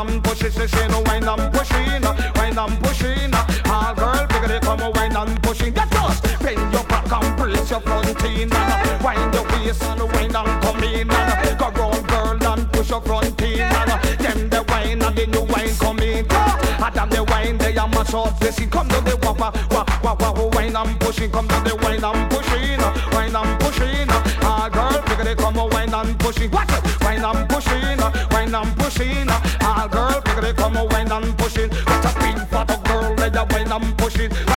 and push it, she no wine and pushing, wine and pushing. All girl, bigger they come wine and pushing. Get us, bend your back and brace your front in, wind your waist and wine and come in, go round girl and push your front in, them the wine and the new wine come in. Adam the wine, they are much of this. Come to the wine and pushing, come to the wine and pushing, wine and pushing. All girl, bigger they come wine and pushing. What? Wine and pushing, wine and pushing. All girl, bigger they come wine and pushing. What a pin for the girl, they wine and pushing.